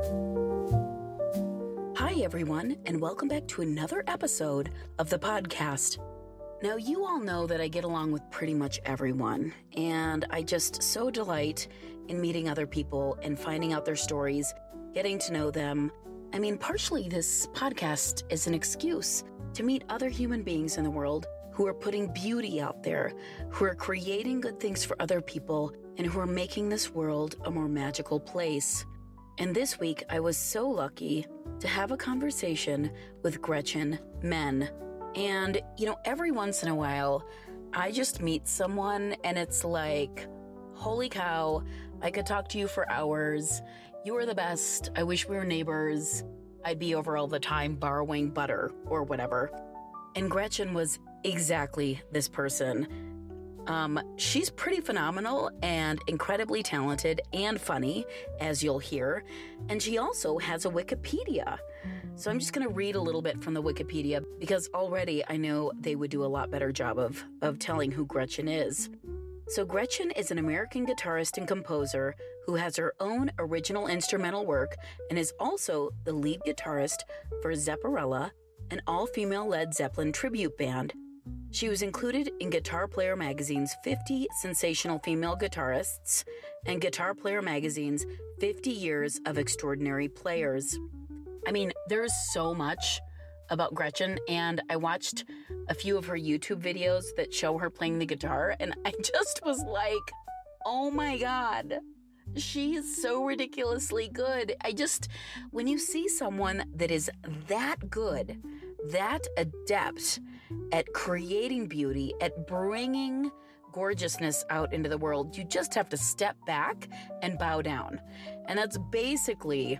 Hi, everyone, and welcome back to another episode of the podcast. Now, you all know that I get along with pretty much everyone, and I just so delight in meeting other people and finding out their stories, getting to know them. I mean, partially this podcast is an excuse to meet other human beings in the world who are putting beauty out there, who are creating good things for other people, and who are making this world a more magical place. And this week, I was so lucky to have a conversation with Gretchen Menn. And, every once in a while, I just meet someone and it's like, holy cow, I could talk to you for hours. You are the best. I wish we were neighbors. I'd be over all the time borrowing butter or whatever. And Gretchen was exactly this person. She's pretty phenomenal and incredibly talented and funny, as you'll hear. And she also has a Wikipedia. So I'm just going to read a little bit from the Wikipedia because already I know they would do a lot better job of telling who Gretchen is. So Gretchen is an American guitarist and composer who has her own original instrumental work and is also the lead guitarist for Zepparella, an all-female Led Zeppelin tribute band. She was included in Guitar Player Magazine's 50 Sensational Female Guitarists and Guitar Player Magazine's 50 Years of Extraordinary Players. I mean, there's so much about Gretchen, and I watched a few of her YouTube videos that show her playing the guitar, and I just was like, oh my God, she is so ridiculously good. When you see someone that is that good, that adept at creating beauty, at bringing gorgeousness out into the world, you just have to step back and bow down. And that's basically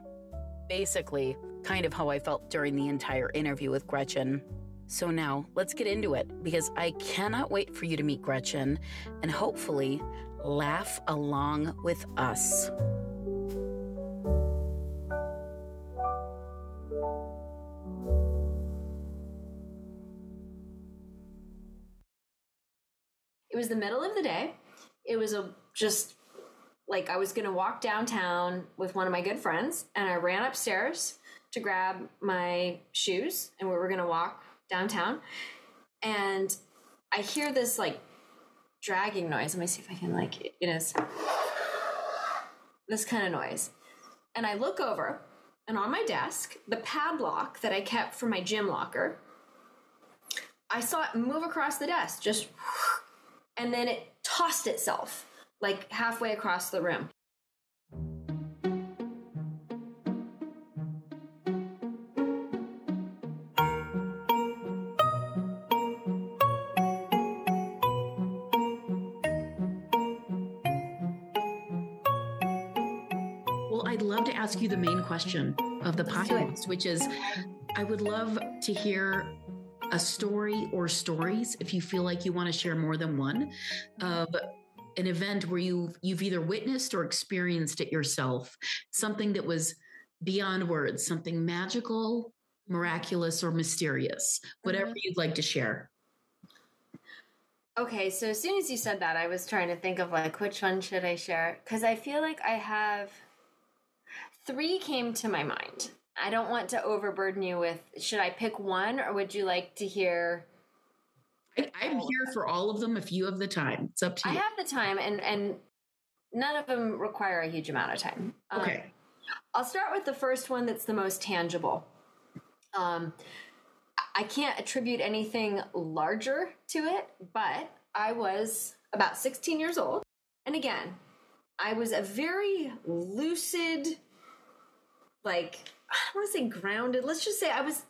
kind of how I felt during the entire interview with Gretchen. So now let's get into it because I cannot wait for you to meet Gretchen and hopefully laugh along with us. It was the middle of the day. It was I was going to walk downtown with one of my good friends, and I ran upstairs to grab my shoes, and we were going to walk downtown. And I hear this dragging noise. Let me see if I can it is this kind of noise. And I look over, and on my desk, the padlock that I kept for my gym locker, I saw it move across the desk, and then it tossed itself halfway across the room. Well, I'd love to ask you the main question of the podcast, which is, I would love to hear a story or stories, if you feel like you want to share more than one, of an event where you've either witnessed or experienced it yourself, something that was beyond words, something magical, miraculous, or mysterious, whatever you'd like to share. Okay, so as soon as you said that, I was trying to think of which one should I share? Because I feel like I have 3 came to my mind. I don't want to overburden you with, should I pick one, or would you like to hear? I'm here for all of them if you have the time. It's up to you. I have the time, and none of them require a huge amount of time. Okay. I'll start with the first one that's the most tangible. I can't attribute anything larger to it, but I was about 16 years old. And again, I was a very lucid, I don't want to say grounded. Let's just say I was,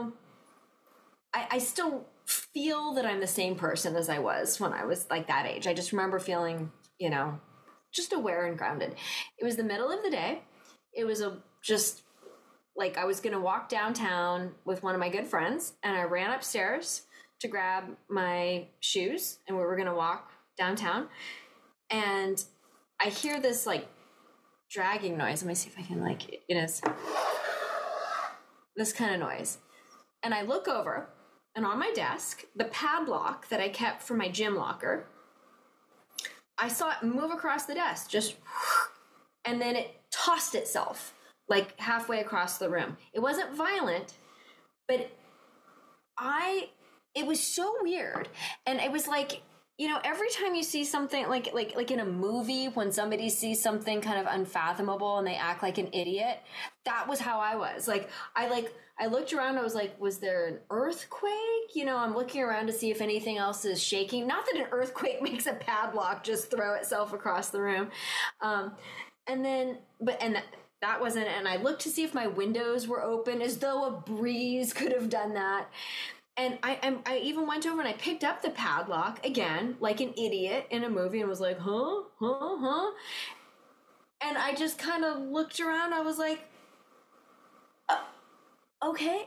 I still feel that I'm the same person as I was when I was that age. I just remember feeling, just aware and grounded. It was the middle of the day. It was I was going to walk downtown with one of my good friends, and I ran upstairs to grab my shoes, and we were going to walk downtown. And I hear this dragging noise. Let me see if I can it is this kind of noise. And I look over, and on my desk, the padlock that I kept for my gym locker, I saw it move across the desk, and then it tossed itself like halfway across the room. It wasn't violent, but it was so weird. And it was like, you know, every time you see something like in a movie, when somebody sees something kind of unfathomable and they act like an idiot, that was how I was. Like, I looked around, I was like, was there an earthquake? You know, I'm looking around to see if anything else is shaking. Not that an earthquake makes a padlock just throw itself across the room. That wasn't, and I looked to see if my windows were open, as though a breeze could have done that. And I even went over and I picked up the padlock again, like an idiot in a movie, and was like, huh? And I just kind of looked around. I was like, okay,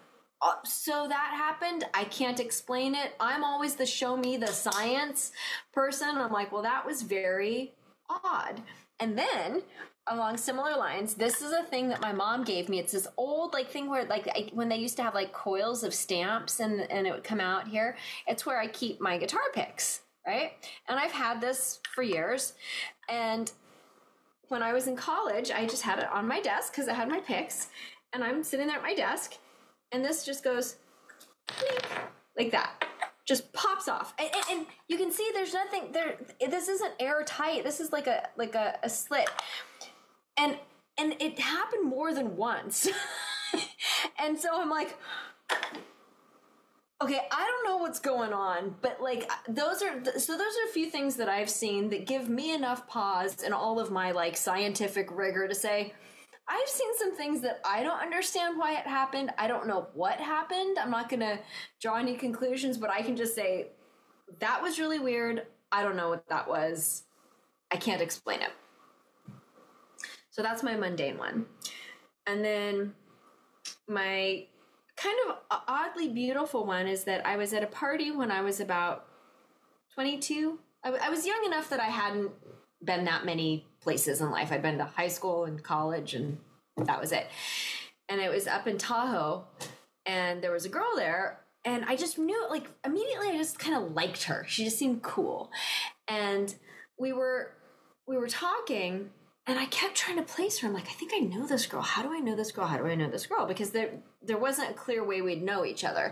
so that happened. I can't explain it. I'm always the show me the science person. I'm like, well, that was very odd. And then, along similar lines, this is a thing that my mom gave me. It's this old thing where when they used to have coils of stamps and it would come out here. It's where I keep my guitar picks, right? And I've had this for years. And when I was in college, I just had it on my desk because I had my picks. And I'm sitting there at my desk, and this just goes like that. Just pops off, and you can see there's nothing there. This isn't airtight. This is like a slit, and it happened more than once. And so I'm like, okay, I don't know what's going on, but those are a few things that I've seen that give me enough pause in all of my scientific rigor to say, I've seen some things that I don't understand why it happened. I don't know what happened. I'm not going to draw any conclusions, but I can just say that was really weird. I don't know what that was. I can't explain it. So that's my mundane one. And then my kind of oddly beautiful one is that I was at a party when I was about 22. I was young enough that I hadn't been that many places in life. I'd been to high school and college, and that was it. And it was up in Tahoe, and there was a girl there, and I just knew, immediately I just kind of liked her. She just seemed cool. And we were talking, and I kept trying to place her. I'm like, I think I know this girl. How do I know this girl? How do I know this girl? Because there wasn't a clear way we'd know each other.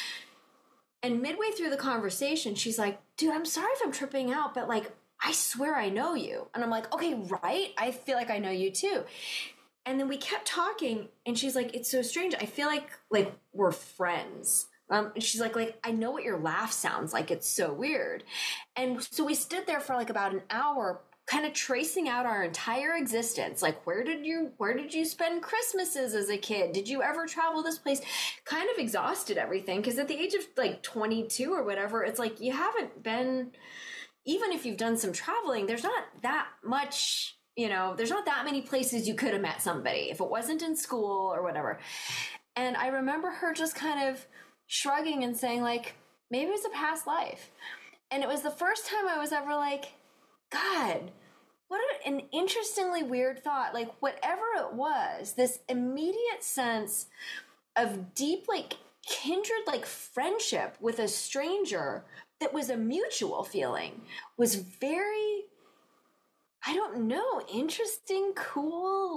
And midway through the conversation, she's like, dude, I'm sorry if I'm tripping out, but I swear I know you. And I'm like, okay, right? I feel like I know you too. And then we kept talking, and she's like, it's so strange. I feel like we're friends. And she's like, I know what your laugh sounds like. It's so weird. And so we stood there for about an hour, kind of tracing out our entire existence. Where did you spend Christmases as a kid? Did you ever travel this place? Kind of exhausted everything. Because at the age of 22 or whatever, it's you haven't been... Even if you've done some traveling, there's not that much, there's not that many places you could have met somebody if it wasn't in school or whatever. And I remember her just kind of shrugging and saying maybe it was a past life. And it was the first time I was ever God, what an interestingly weird thought. Whatever it was, this immediate sense of deep, kindred, friendship with a stranger that was a mutual feeling was very, I don't know, interesting, cool,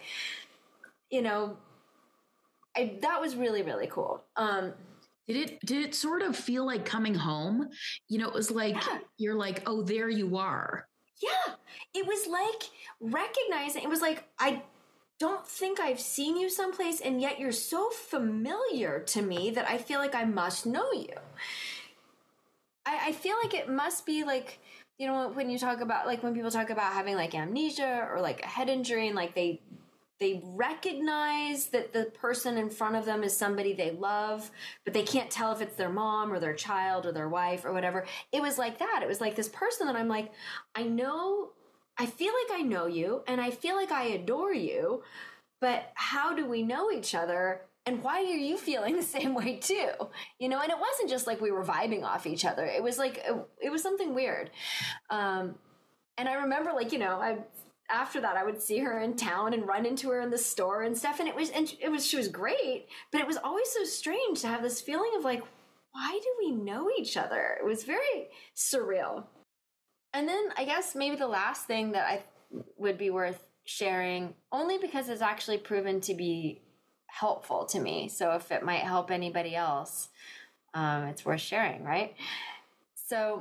that was really, really cool. Did it sort of feel like coming home? It was You're oh, there you are. Yeah. It was recognizing, it was I don't think I've seen you someplace, and yet you're so familiar to me that I feel I must know you. I feel it must be when you talk about when people talk about having amnesia or a head injury, and they recognize that the person in front of them is somebody they love, but they can't tell if it's their mom or their child or their wife or whatever. It was that. It was this person that I'm I know, I feel I know you, and I feel I adore you, but how do we know each other? And why are you feeling the same way too? And it wasn't just we were vibing off each other. It was it was something weird. And I remember after that I would see her in town and run into her in the store and stuff. And she was great, but it was always so strange to have this feeling of why do we know each other? It was very surreal. And then I guess maybe the last thing that I would be worth sharing only because it's actually proven to be helpful to me. So if it might help anybody else, it's worth sharing, right? So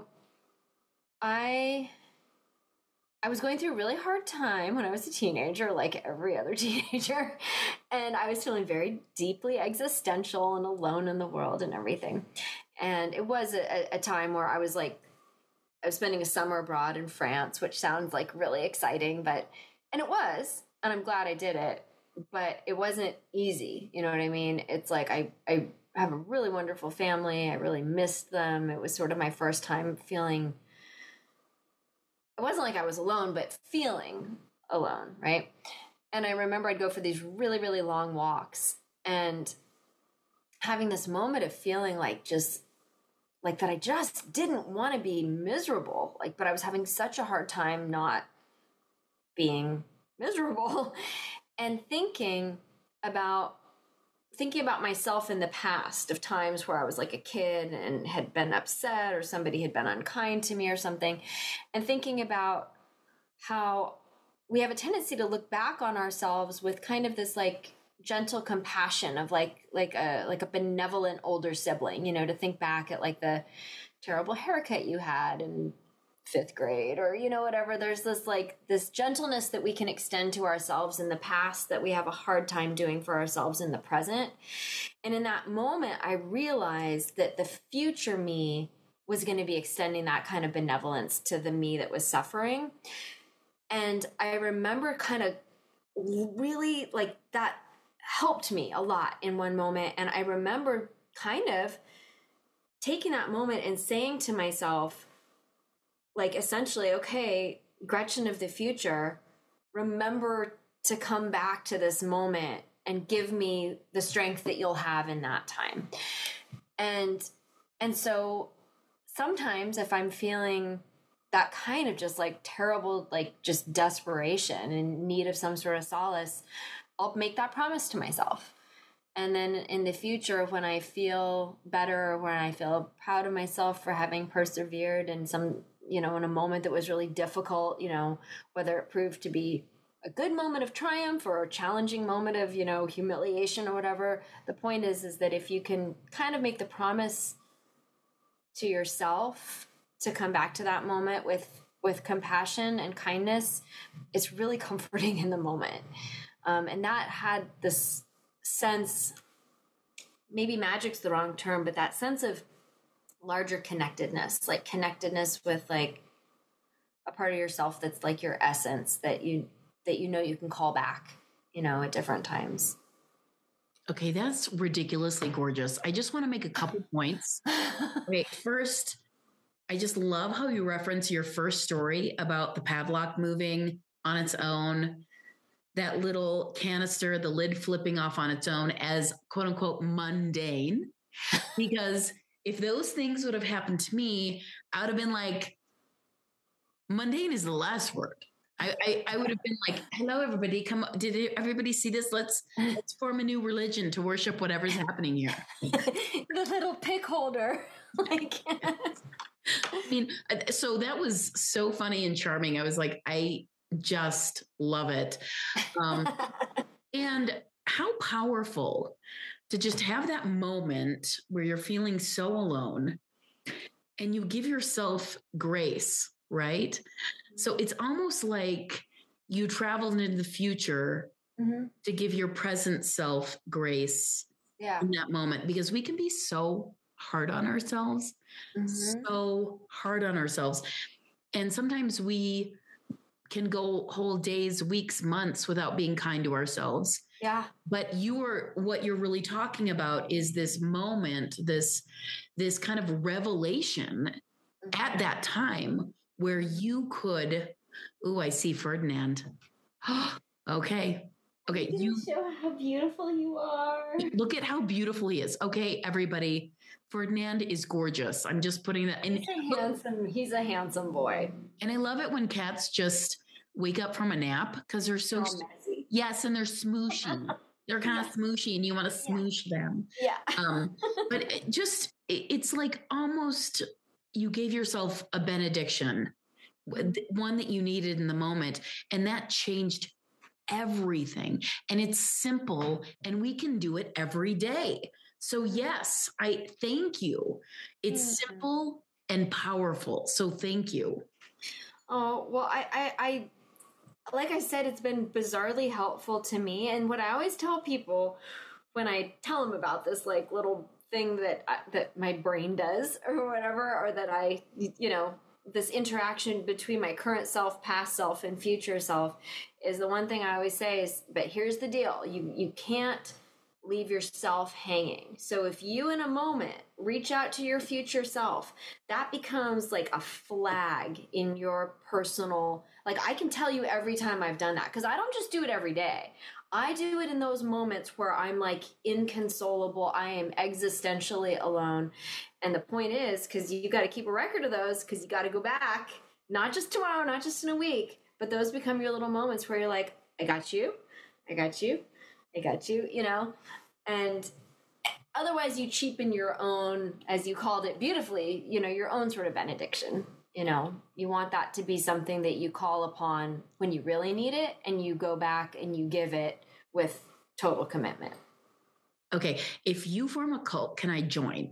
I was going through a really hard time when I was a teenager, like every other teenager, and I was feeling very deeply existential and alone in the world and everything. And it was a time where I was spending a summer abroad in France, which sounds like really exciting, and it was, and I'm glad I did it, but it wasn't easy. You know what I mean? It's like I have a really wonderful family. I really missed them. It was sort of my first time feeling, it wasn't like I was alone, but feeling alone, right? And I remember I'd go for these really, really long walks and having this moment of feeling like that I just didn't want to be miserable. But I was having such a hard time not being miserable and thinking about myself in the past of times where I was like a kid and had been upset or somebody had been unkind to me or something, and thinking about how we have a tendency to look back on ourselves with kind of this like gentle compassion of like a benevolent older sibling, to think back at like the terrible haircut you had in 5th grade or, whatever. There's this gentleness that we can extend to ourselves in the past that we have a hard time doing for ourselves in the present. And in that moment, I realized that the future me was going to be extending that kind of benevolence to the me that was suffering. And I remember kind of really like that helped me a lot in one moment. And I remember kind of taking that moment and saying to myself, like, essentially, okay, Gretchen of the future, remember to come back to this moment and give me the strength that you'll have in that time. And so sometimes if I'm feeling that kind of just like terrible, like just desperation and need of some sort of solace, I'll make that promise to myself. And then in the future, when I feel better, when I feel proud of myself for having persevered in some, in a moment that was really difficult, whether it proved to be a good moment of triumph or a challenging moment of, humiliation or whatever. The point is that if you can kind of make the promise to yourself to come back to that moment with compassion and kindness, it's really comforting in the moment. And that had this sense, maybe magic's the wrong term, but that sense of larger connectedness, like connectedness with like a part of yourself that's like your essence that you can call back, at different times. Okay, that's ridiculously gorgeous. I just want to make a couple points. Okay, first, I just love how you reference your first story about the padlock moving on its own, that little canister, the lid flipping off on its own as quote unquote mundane, because if those things would have happened to me, I would have been like, mundane is the last word. I would have been like, hello, everybody. Did everybody see this? Let's form a new religion to worship whatever's happening here. The little pick holder. So that was so funny and charming. I was like, I just love it. And how powerful to just have that moment where you're feeling so alone and you give yourself grace, right? So it's almost like you traveled into the future to give your present self grace in that moment, because we can be so hard on ourselves, And sometimes we can go whole days, weeks, months without being kind to ourselves. Yeah. But what you're really talking about is this moment, this kind of revelation at that time where you could, I see Ferdinand. Okay. You show how beautiful you are. Look at how beautiful he is. Okay, everybody. Ferdinand is gorgeous. I'm just putting that in. He's a handsome boy. And I love it when cats just wake up from a nap because they're so messy. Yes, and they're smooshy. They're kind of smooshy and you want to smoosh them. Yeah. But it's like almost you gave yourself a benediction, one that you needed in the moment. And that changed everything. And it's simple and we can do it every day. So yes, I thank you. It's simple and powerful. So thank you. Oh, well, I like I said, it's been bizarrely helpful to me. And what I always tell people when I tell them about this, like, little thing that my brain does or whatever, or that I, this interaction between my current self, past self, and future self, is the one thing I always say is, but here's the deal. You can't leave yourself hanging. So if you in a moment reach out to your future self, that becomes like a flag in your personal, like, I can tell you every time I've done that, because I don't just do it every day. I do it in those moments where I'm like inconsolable. I am existentially alone. And the point is, because you got to keep a record of those, because you got to go back, not just tomorrow, not just in a week, but those become your little moments where you're like, I got you, I got you, I got you, and otherwise you cheapen your own, as you called it beautifully, your own sort of benediction. You want that to be something that you call upon when you really need it, and you go back and you give it with total commitment. Okay. If you form a cult, can I join?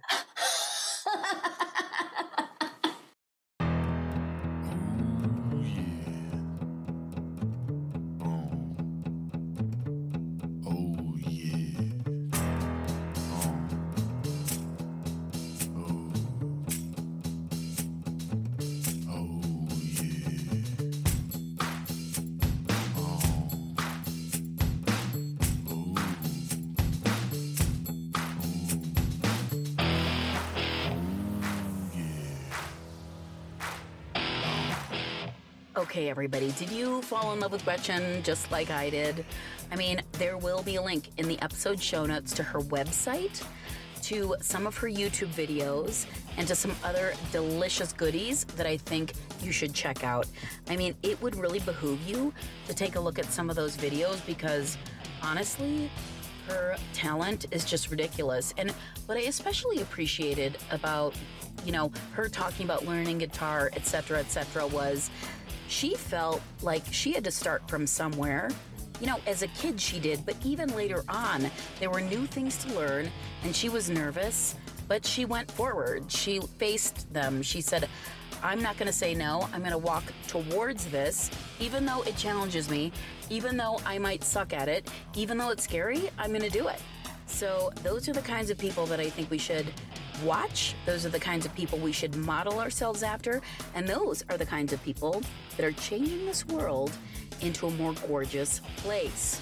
Okay, everybody, did you fall in love with Gretchen just like I did? I mean, there will be a link in the episode show notes to her website, to some of her YouTube videos, and to some other delicious goodies that I think you should check out. I mean, it would really behoove you to take a look at some of those videos, because honestly, her talent is just ridiculous. And what I especially appreciated about, her talking about learning guitar, etc., was she felt like she had to start from somewhere. As a kid she did, but even later on, there were new things to learn, and she was nervous, but she went forward. She faced them. She said, I'm not going to say no. I'm going to walk towards this, even though it challenges me, even though I might suck at it, even though it's scary, I'm going to do it. So those are the kinds of people that I think we should watch. Those are the kinds of people we should model ourselves after. And those are the kinds of people that are changing this world into a more gorgeous place.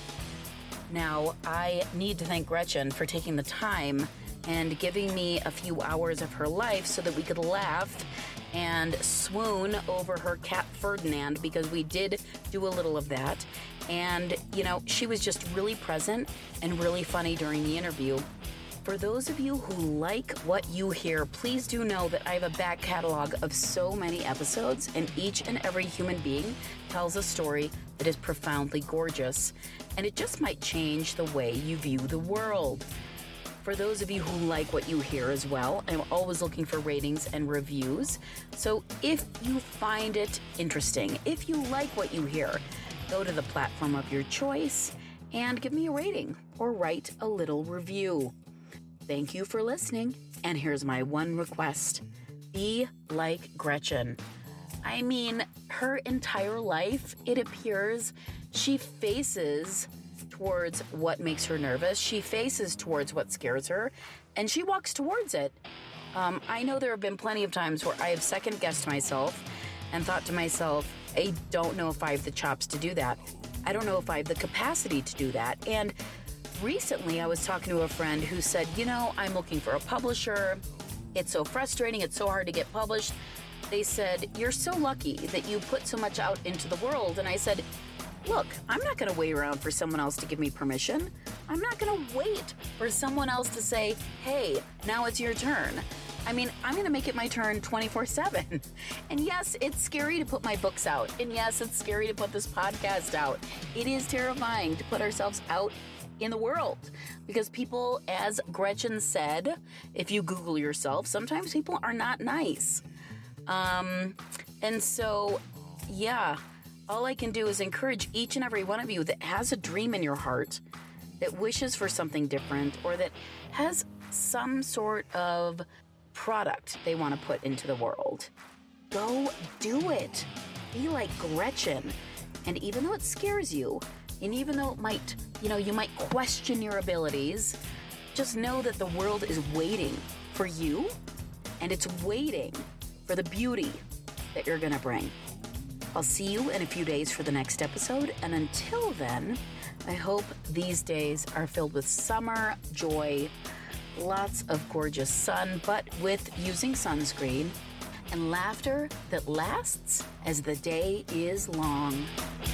Now, I need to thank Gretchen for taking the time and giving me a few hours of her life so that we could laugh and swoon over her cat Ferdinand, because we did do a little of that. And, she was just really present and really funny during the interview. For those of you who like what you hear, please do know that I have a back catalog of so many episodes, and each and every human being tells a story that is profoundly gorgeous, and it just might change the way you view the world. For those of you who like what you hear as well, I'm always looking for ratings and reviews. So if you find it interesting, if you like what you hear, go to the platform of your choice and give me a rating or write a little review. Thank you for listening, and here's my one request. Be like Gretchen. I mean, her entire life, it appears she faces towards what makes her nervous. She faces towards what scares her, and she walks towards it. I know there have been plenty of times where I have second-guessed myself and thought to myself, I don't know if I have the chops to do that. I don't know if I have the capacity to do that. And recently, I was talking to a friend who said, I'm looking for a publisher. It's so frustrating. It's so hard to get published. They said, you're so lucky that you put so much out into the world. And I said, look, I'm not going to wait around for someone else to give me permission. I'm not going to wait for someone else to say, hey, now it's your turn. I mean, I'm going to make it my turn 24/7. And yes, it's scary to put my books out. And yes, it's scary to put this podcast out. It is terrifying to put ourselves out in the world, because people, as Gretchen said, if you Google yourself, sometimes people are not nice. And so, yeah, All I can do is encourage each and every one of you that has a dream in your heart, that wishes for something different, or that has some sort of product they want to put into the world. Go do it. Be like Gretchen. And even though it scares you, and even though it might, you might question your abilities, just know that the world is waiting for you, and it's waiting for the beauty that you're going to bring. I'll see you in a few days for the next episode, and until then, I hope these days are filled with summer joy, lots of gorgeous sun, but with using sunscreen, and laughter that lasts as the day is long.